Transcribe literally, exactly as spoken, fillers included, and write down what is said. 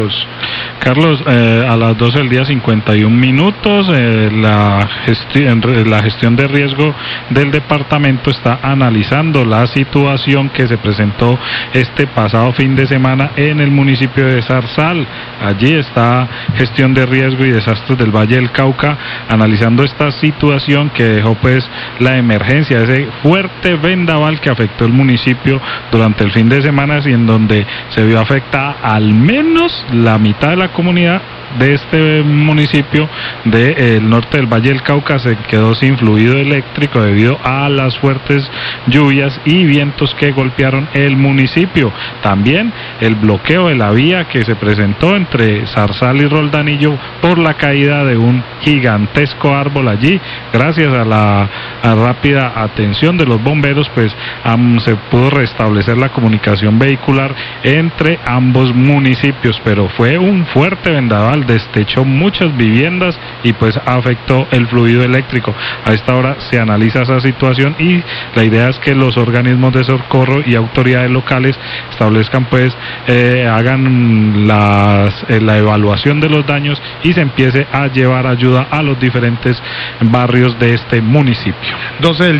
Carlos, eh, a las doce del día cincuenta y un minutos, eh, la, gesti la gestión de riesgo del departamento está analizando la situación que se presentó este pasado fin de semana en el municipio de Zarzal. Allí está gestión de riesgo y desastres del Valle del Cauca analizando esta situación que dejó pues la emergencia, ese fuerte vendaval que afectó el municipio durante el fin de semana y en donde se vio afectada al menos la mitad de la comunidad de este municipio del de, eh, norte del Valle del Cauca. Se quedó sin fluido eléctrico debido a las fuertes lluvias y vientos que golpearon el municipio. También el bloqueo de la vía que se presentó entre Zarzal y Roldanillo por la caída de un gigantesco árbol allí. Gracias a la a rápida atención de los bomberos, pues um, se pudo restablecer la comunicación vehicular entre ambos municipios, pero fue un fuerte vendaval, destechó muchas viviendas y pues afectó el fluido eléctrico. A esta hora se analiza esa situación y la idea es que los organismos de socorro y autoridades locales establezcan pues, eh, hagan las, eh, la evaluación de los daños y se empiece a llevar ayuda a los diferentes barrios de este municipio. doce del